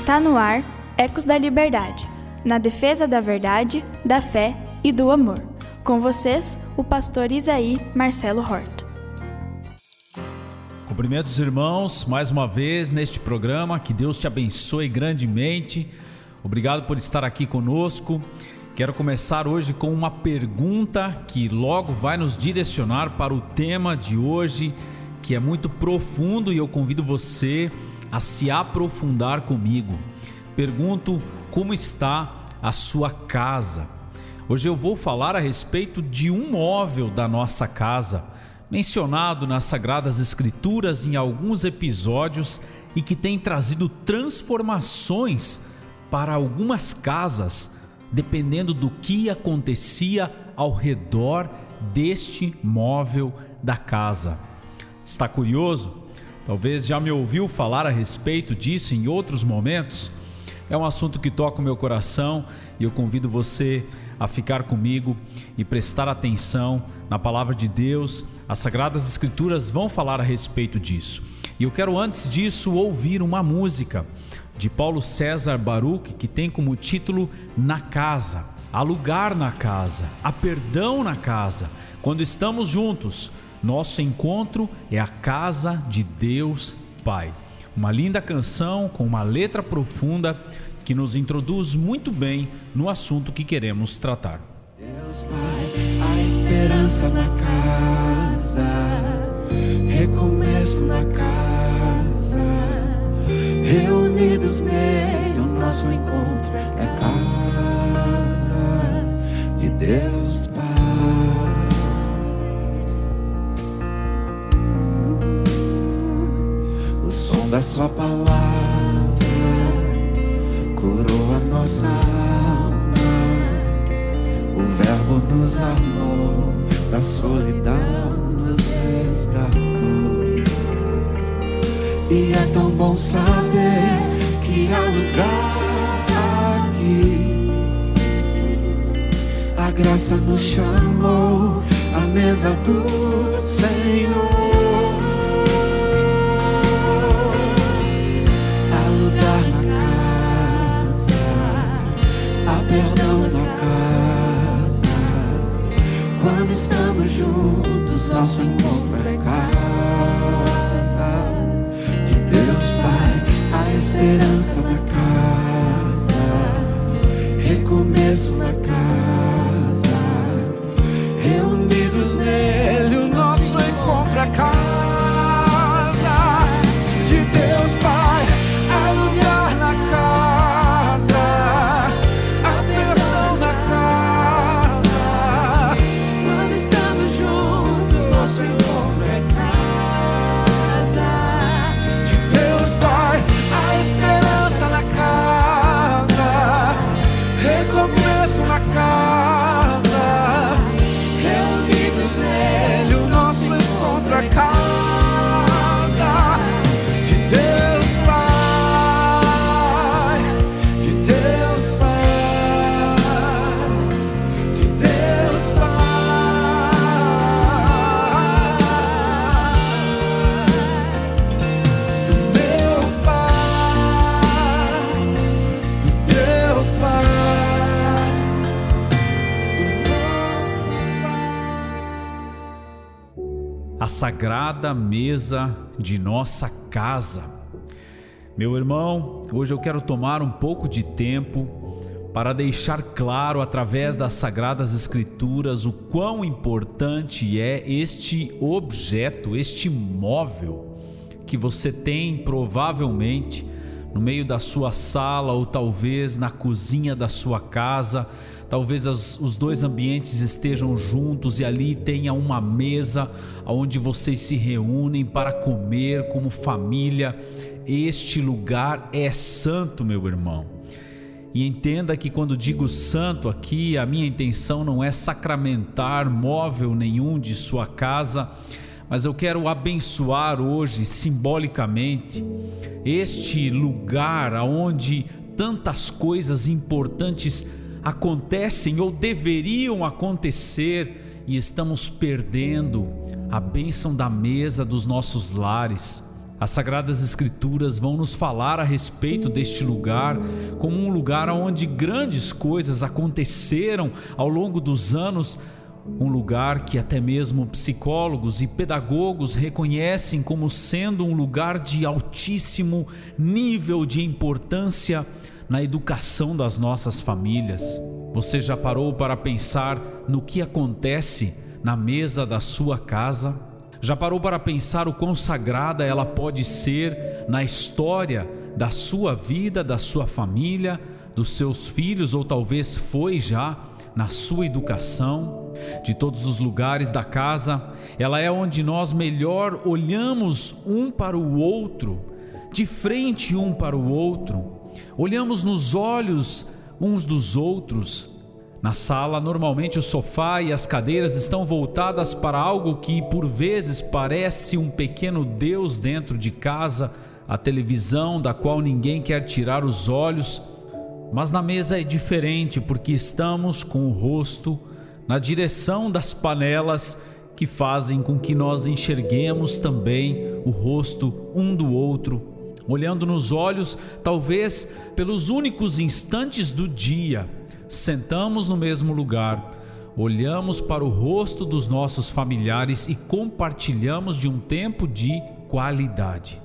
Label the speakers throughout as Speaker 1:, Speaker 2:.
Speaker 1: Está no ar Ecos da Liberdade, na defesa da verdade, da fé e do amor. Com vocês, o pastor Isaí Marcelo Horta.
Speaker 2: Cumprimentos, irmãos, mais uma vez neste programa. Que Deus te abençoe grandemente. Obrigado por estar aqui conosco. Quero começar hoje com uma pergunta que logo vai nos direcionar para o tema de hoje, que é muito profundo, e eu convido você a se aprofundar comigo. Pergunto: como está a sua casa? Hoje eu vou falar a respeito de um móvel da nossa casa, mencionado nas Sagradas Escrituras em alguns episódios e que tem trazido transformações para algumas casas, dependendo do que acontecia ao redor deste móvel da casa. Está curioso? Talvez já me ouviu falar a respeito disso em outros momentos. É um assunto que toca o meu coração e eu convido você a ficar comigo e prestar atenção na palavra de Deus. As Sagradas Escrituras vão falar a respeito disso. E eu quero, antes disso, ouvir uma música de Paulo César Baruch, que tem como título Na Casa. Há lugar na casa, há perdão na casa. Quando estamos juntos, nosso encontro é a casa de Deus Pai. Uma linda canção com uma letra profunda que nos introduz muito bem no assunto que queremos tratar.
Speaker 3: Deus Pai, a esperança na casa, recomeço na casa, reunidos nele o nosso encontro é a casa de Deus Pai. O som da sua palavra curou a nossa alma. O Verbo nos amou, da solidão nos resgatou. E é tão bom saber que há lugar aqui. A graça nos chamou à mesa do Senhor. Há lugar na casa, há perdão na casa. Quando estamos juntos, nosso encontro é casa de Deus Pai. A esperança na casa, recomeço na casa, reunidos nele o nosso encontro é casa de Deus Pai. Há lugar na casa, há perdão na casa. Quando estamos juntos, nosso encontro é casa de Deus Pai. A esperança na casa, recomeço na casa, reunidos nele o nosso encontro é casa de Deus Pai, de Deus Pai, de Deus Pai, do meu Pai, do teu Pai, do nosso Pai.
Speaker 2: A sagrada mesa de nossa casa. Meu irmão, hoje eu quero tomar um pouco de tempo para deixar claro através das Sagradas Escrituras o quão importante é este objeto, este móvel que você tem provavelmente no meio da sua sala ou talvez na cozinha da sua casa. Talvez os dois ambientes estejam juntos e ali tenha uma mesa onde vocês se reúnem para comer como família. Este lugar é santo, meu irmão. E entenda que quando digo santo aqui, a minha intenção não é sacramentar móvel nenhum de sua casa, mas eu quero abençoar hoje, simbolicamente, este lugar onde tantas coisas importantes acontecem ou deveriam acontecer e estamos perdendo a bênção da mesa dos nossos lares. As Sagradas Escrituras vão nos falar a respeito deste lugar como um lugar onde grandes coisas aconteceram ao longo dos anos, um lugar que até mesmo psicólogos e pedagogos reconhecem como sendo um lugar de altíssimo nível de importância na educação das nossas famílias. Você já parou para pensar no que acontece na mesa da sua casa? Já parou para pensar o quão sagrada ela pode ser na história da sua vida, da sua família, dos seus filhos, ou talvez foi já na sua educação? De todos os lugares da casa, ela é onde nós melhor olhamos um para o outro, de frente um para o outro, olhamos nos olhos uns dos outros. Na sala, normalmente o sofá e as cadeiras estão voltadas para algo que por vezes parece um pequeno Deus dentro de casa, a televisão da qual ninguém quer tirar os olhos. Mas na mesa é diferente, porque estamos com o rosto na direção das panelas que fazem com que nós enxerguemos também o rosto um do outro, olhando nos olhos, talvez pelos únicos instantes do dia. Sentamos no mesmo lugar, olhamos para o rosto dos nossos familiares e compartilhamos de um tempo de qualidade.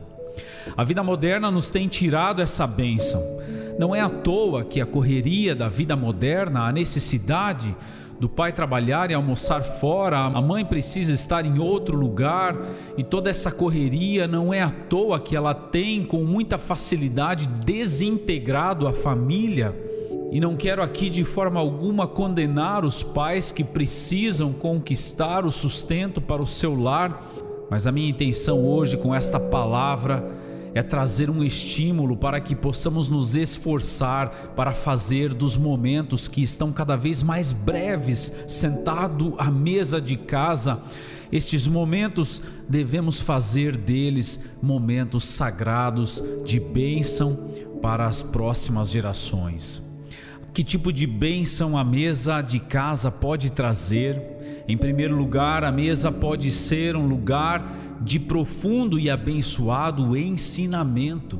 Speaker 2: A vida moderna nos tem tirado essa bênção. Não é à toa que a correria da vida moderna, a necessidade do pai trabalhar e almoçar fora, a mãe precisa estar em outro lugar, e toda essa correria não é à toa que ela tem com muita facilidade desintegrado a família. E não quero aqui de forma alguma condenar os pais que precisam conquistar o sustento para o seu lar, mas a minha intenção hoje com esta palavra é trazer um estímulo para que possamos nos esforçar para fazer dos momentos que estão cada vez mais breves, sentado à mesa de casa, estes momentos devemos fazer deles momentos sagrados de bênção para as próximas gerações. Que tipo de bênção a mesa de casa pode trazer? Em primeiro lugar, a mesa pode ser um lugar de profundo e abençoado ensinamento.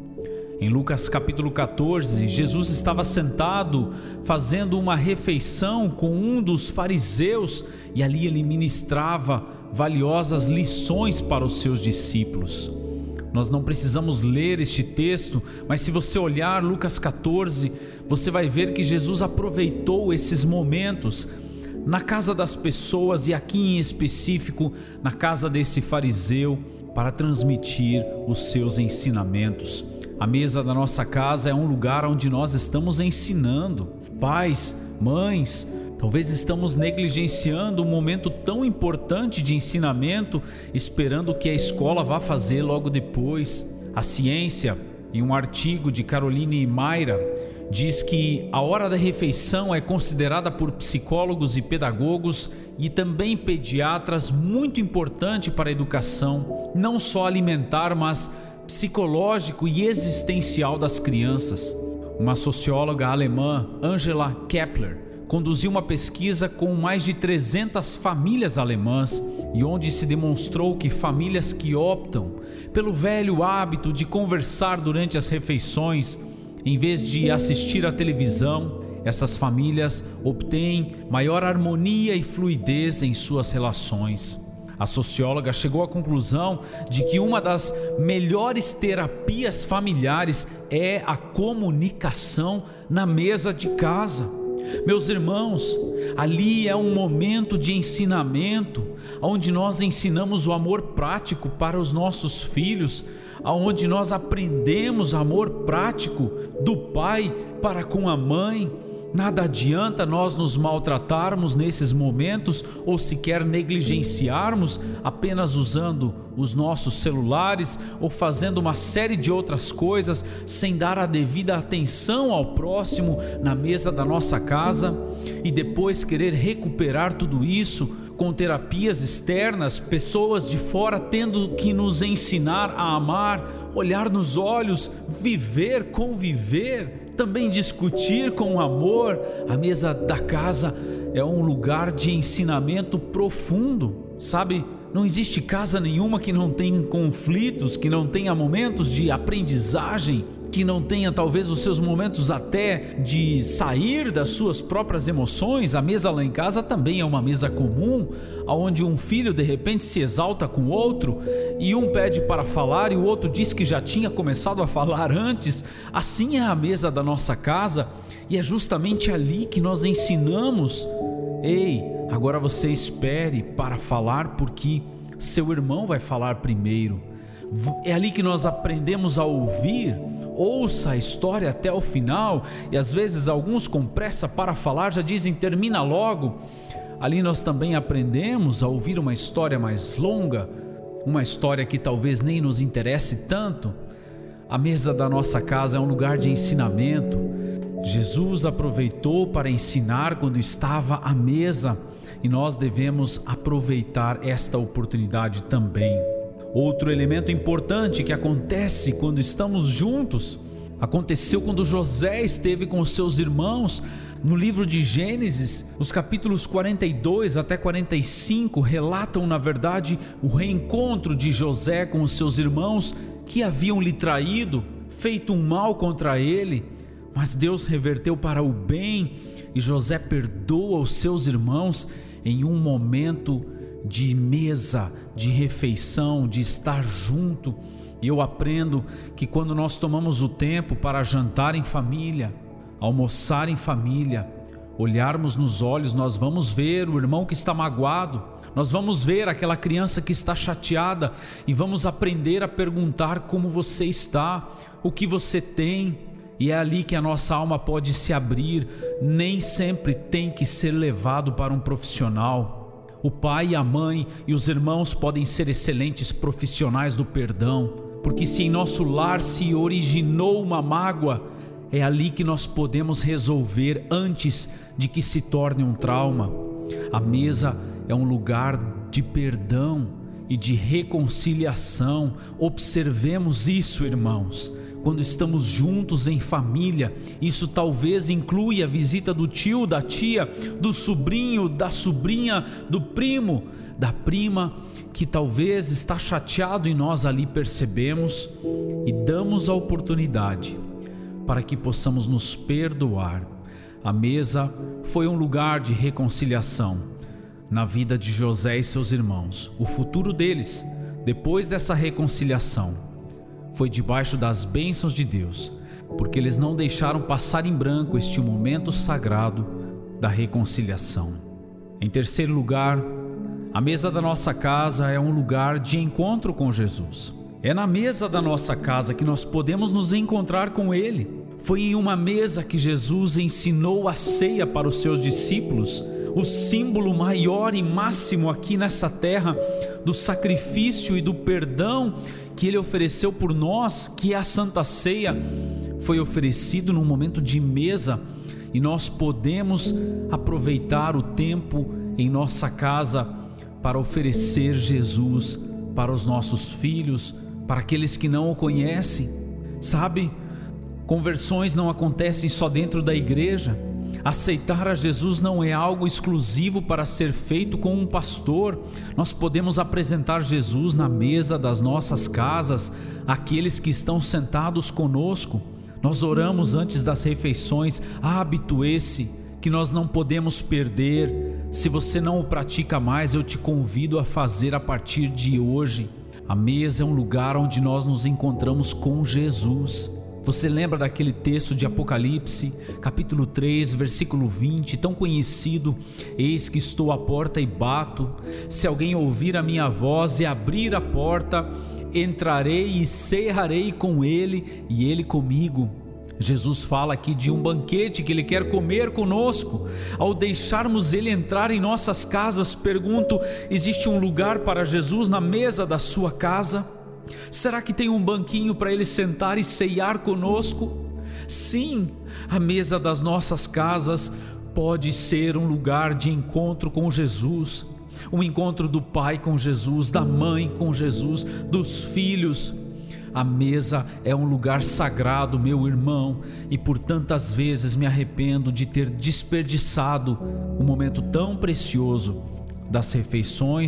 Speaker 2: Em Lucas capítulo 14, Jesus estava sentado fazendo uma refeição com um dos fariseus e ali ele ministrava valiosas lições para os seus discípulos. Nós não precisamos ler este texto, mas se você olhar Lucas 14, você vai ver que Jesus aproveitou esses momentos na casa das pessoas e aqui em específico na casa desse fariseu para transmitir os seus ensinamentos. A mesa da nossa casa é um lugar onde nós estamos ensinando. Pais, mães, talvez estamos negligenciando um momento tão importante de ensinamento, esperando que a escola vá fazer logo depois. A ciência, em um artigo de Caroline Mayra, diz que a hora da refeição é considerada por psicólogos e pedagogos e também pediatras muito importante para a educação, não só alimentar, mas psicológico e existencial das crianças. Uma socióloga alemã, Angela Kepler, conduziu uma pesquisa com mais de 300 famílias alemãs e onde se demonstrou que famílias que optam pelo velho hábito de conversar durante as refeições, em vez de assistir à televisão, essas famílias obtêm maior harmonia e fluidez em suas relações. A socióloga chegou à conclusão de que uma das melhores terapias familiares é a comunicação na mesa de casa. Meus irmãos, ali é um momento de ensinamento, onde nós ensinamos o amor prático para os nossos filhos, onde nós aprendemos amor prático do pai para com a mãe. Nada adianta nós nos maltratarmos nesses momentos ou sequer negligenciarmos apenas usando os nossos celulares ou fazendo uma série de outras coisas sem dar a devida atenção ao próximo na mesa da nossa casa e depois querer recuperar tudo isso com terapias externas, pessoas de fora tendo que nos ensinar a amar, olhar nos olhos, viver, conviver, também discutir com amor. A mesa da casa é um lugar de ensinamento profundo, sabe? Não existe casa nenhuma que não tenha conflitos, que não tenha momentos de aprendizagem, que não tenha talvez os seus momentos até de sair das suas próprias emoções. A mesa lá em casa também é uma mesa comum, onde um filho de repente se exalta com o outro e um pede para falar e o outro diz que já tinha começado a falar antes. Assim é a mesa da nossa casa, e é justamente ali que nós ensinamos: ei, agora você espere para falar, porque seu irmão vai falar primeiro. É ali que nós aprendemos a ouvir. Ouça a história até o final. E às vezes alguns com pressa para falar já dizem: termina logo. Ali nós também aprendemos a ouvir uma história mais longa, uma história que talvez nem nos interesse tanto. A mesa da nossa casa é um lugar de ensinamento. Jesus aproveitou para ensinar quando estava à mesa, e nós devemos aproveitar esta oportunidade também. Outro elemento importante que acontece quando estamos juntos, aconteceu quando José esteve com os seus irmãos. No livro de Gênesis, os capítulos 42 até 45 relatam, na verdade, o reencontro de José com os seus irmãos que haviam lhe traído, feito um mal contra ele. Mas Deus reverteu para o bem, e José perdoa os seus irmãos em um momento de mesa, de refeição, de estar junto. E eu aprendo que quando nós tomamos o tempo para jantar em família, almoçar em família, olharmos nos olhos, nós vamos ver o irmão que está magoado, nós vamos ver aquela criança que está chateada e vamos aprender a perguntar como você está, o que você tem. E é ali que a nossa alma pode se abrir. Nem sempre tem que ser levado para um profissional. O pai e a mãe e os irmãos podem ser excelentes profissionais do perdão, porque se em nosso lar se originou uma mágoa, é ali que nós podemos resolver antes de que se torne um trauma. A mesa é um lugar de perdão e de reconciliação. Observemos isso, irmãos. Quando estamos juntos em família, isso talvez inclui a visita do tio, da tia, do sobrinho, da sobrinha, do primo, da prima, que talvez está chateado, e nós ali percebemos e damos a oportunidade para que possamos nos perdoar. A mesa foi um lugar de reconciliação na vida de José e seus irmãos. O futuro deles, depois dessa reconciliação, foi debaixo das bênçãos de Deus, porque eles não deixaram passar em branco este momento sagrado da reconciliação. Em terceiro lugar, a mesa da nossa casa é um lugar de encontro com Jesus. É na mesa da nossa casa que nós podemos nos encontrar com Ele. Foi em uma mesa que Jesus ensinou a ceia para os seus discípulos, o símbolo maior e máximo aqui nessa terra do sacrifício e do perdão que Ele ofereceu por nós, que é a Santa Ceia. Foi oferecido num momento de mesa, e nós podemos aproveitar o tempo em nossa casa para oferecer Jesus para os nossos filhos, para aqueles que não o conhecem. Sabe, conversões não acontecem só dentro da igreja. Aceitar a Jesus não é algo exclusivo para ser feito com um pastor. Nós podemos apresentar Jesus na mesa das nossas casas, àqueles que estão sentados conosco. Nós oramos antes das refeições, hábito esse que nós não podemos perder. Se você não o pratica mais, eu te convido a fazer a partir de hoje. A mesa é um lugar onde nós nos encontramos com Jesus. Você lembra daquele texto de Apocalipse, capítulo 3, versículo 20, tão conhecido? Eis que estou à porta e bato. Se alguém ouvir a minha voz e abrir a porta, entrarei e cearei com ele e ele comigo. Jesus fala aqui de um banquete que Ele quer comer conosco. Ao deixarmos Ele entrar em nossas casas, pergunto: existe um lugar para Jesus na mesa da sua casa? Será que tem um banquinho para Ele sentar e ceiar conosco? Sim, a mesa das nossas casas pode ser um lugar de encontro com Jesus. Um encontro do pai com Jesus, da mãe com Jesus, dos filhos. A mesa é um lugar sagrado, meu irmão, e por tantas vezes me arrependo de ter desperdiçado um momento tão precioso das refeições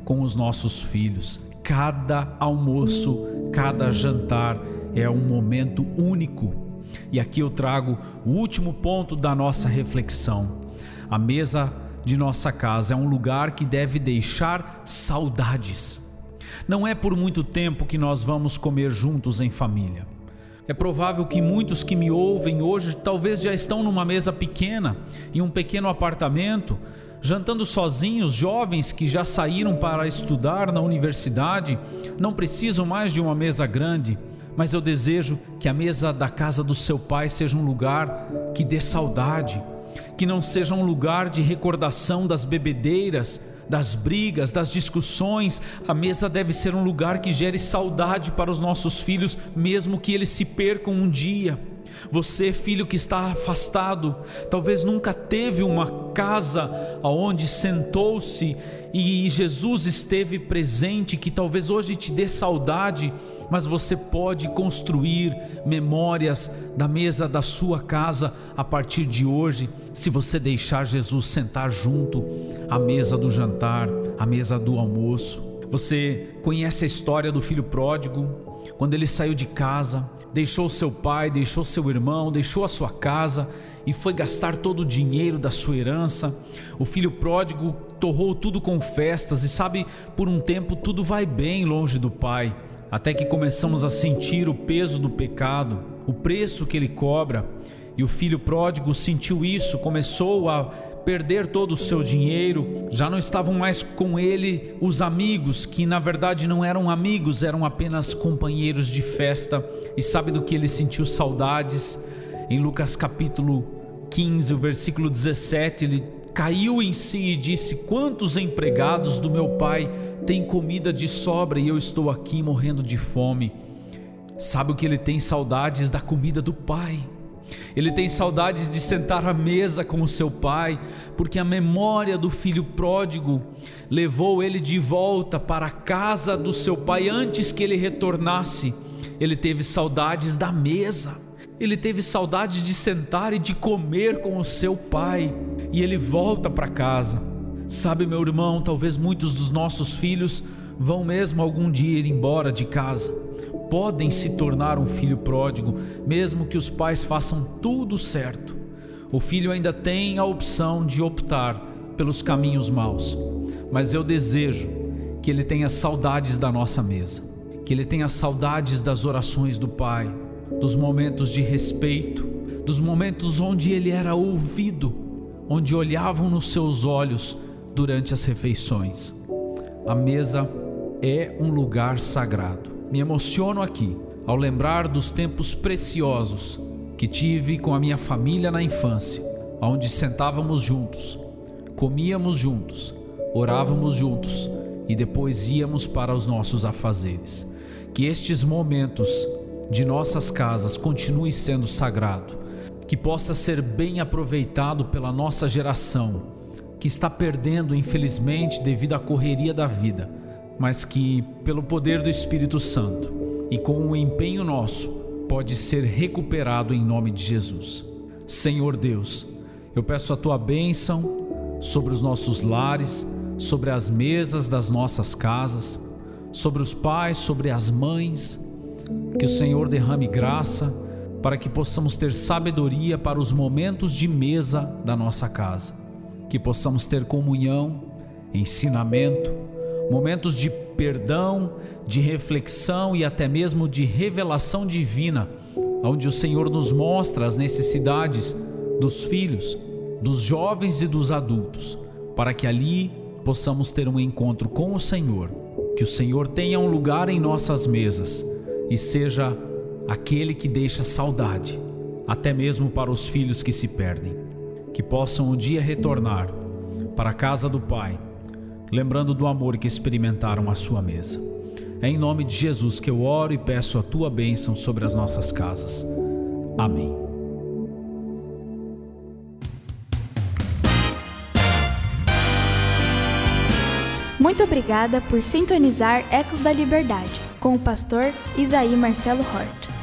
Speaker 2: com os nossos filhos. Cada almoço, cada jantar é um momento único. E aqui eu trago o último ponto da nossa reflexão. A mesa de nossa casa é um lugar que deve deixar saudades. Não é por muito tempo que nós vamos comer juntos em família. É provável que muitos que me ouvem hoje talvez já estão numa mesa pequena, em um pequeno apartamento, jantando sozinhos. Jovens que já saíram para estudar na universidade não precisam mais de uma mesa grande, mas eu desejo que a mesa da casa do seu pai seja um lugar que dê saudade, que não seja um lugar de recordação das bebedeiras, das brigas, das discussões. A mesa deve ser um lugar que gere saudade para os nossos filhos, mesmo que eles se percam um dia. Você, filho que está afastado, talvez nunca teve uma casa onde sentou-se e Jesus esteve presente, que talvez hoje te dê saudade, mas você pode construir memórias da mesa da sua casa a partir de hoje, se você deixar Jesus sentar junto à mesa do jantar, à mesa do almoço. Você conhece a história do filho pródigo? Quando ele saiu de casa, deixou seu pai, deixou seu irmão, deixou a sua casa e foi gastar todo o dinheiro da sua herança. O filho pródigo torrou tudo com festas e sabe, por um tempo tudo vai bem longe do pai, até que começamos a sentir o peso do pecado, o preço que ele cobra. E o filho pródigo sentiu isso, começou a perder todo o seu dinheiro. Já não estavam mais com ele os amigos, que na verdade não eram amigos, eram apenas companheiros de festa. E sabe do que ele sentiu saudades? Em Lucas capítulo 15, o versículo 17, ele caiu em si e disse: quantos empregados do meu pai têm comida de sobra e eu estou aqui morrendo de fome? Sabe o que ele tem saudades? Da comida do pai. Ele tem saudades de sentar à mesa com o seu pai, porque a memória do filho pródigo levou ele de volta para a casa do seu pai. Antes que ele retornasse, ele teve saudades da mesa, ele teve saudades de sentar e de comer com o seu pai, e ele volta para casa. Sabe, meu irmão, talvez muitos dos nossos filhos vão mesmo algum dia ir embora de casa, podem se tornar um filho pródigo, mesmo que os pais façam tudo certo. O filho ainda tem a opção de optar pelos caminhos maus, mas eu desejo que ele tenha saudades da nossa mesa, que ele tenha saudades das orações do pai, dos momentos de respeito, dos momentos onde ele era ouvido, onde olhavam nos seus olhos durante as refeições. A mesa é um lugar sagrado. Me emociono aqui ao lembrar dos tempos preciosos que tive com a minha família na infância, onde sentávamos juntos, comíamos juntos, orávamos juntos e depois íamos para os nossos afazeres. Que estes momentos de nossas casas continuem sendo sagrado, que possa ser bem aproveitado pela nossa geração, que está perdendo infelizmente devido à correria da vida, mas que pelo poder do Espírito Santo e com o empenho nosso pode ser recuperado em nome de Jesus. Senhor Deus, eu peço a tua bênção sobre os nossos lares, sobre as mesas das nossas casas, sobre os pais, sobre as mães. Que o Senhor derrame graça para que possamos ter sabedoria para os momentos de mesa da nossa casa, que possamos ter comunhão, ensinamento, momentos de perdão, de reflexão e até mesmo de revelação divina, onde o Senhor nos mostra as necessidades dos filhos, dos jovens e dos adultos, para que ali possamos ter um encontro com o Senhor. Que o Senhor tenha um lugar em nossas mesas e seja aquele que deixa saudade, até mesmo para os filhos que se perdem, que possam um dia retornar para a casa do Pai, lembrando do amor que experimentaram à sua mesa. É em nome de Jesus que eu oro e peço a tua bênção sobre as nossas casas. Amém.
Speaker 1: Muito obrigada por sintonizar Ecos da Liberdade com o pastor Isaí Marcelo Hort.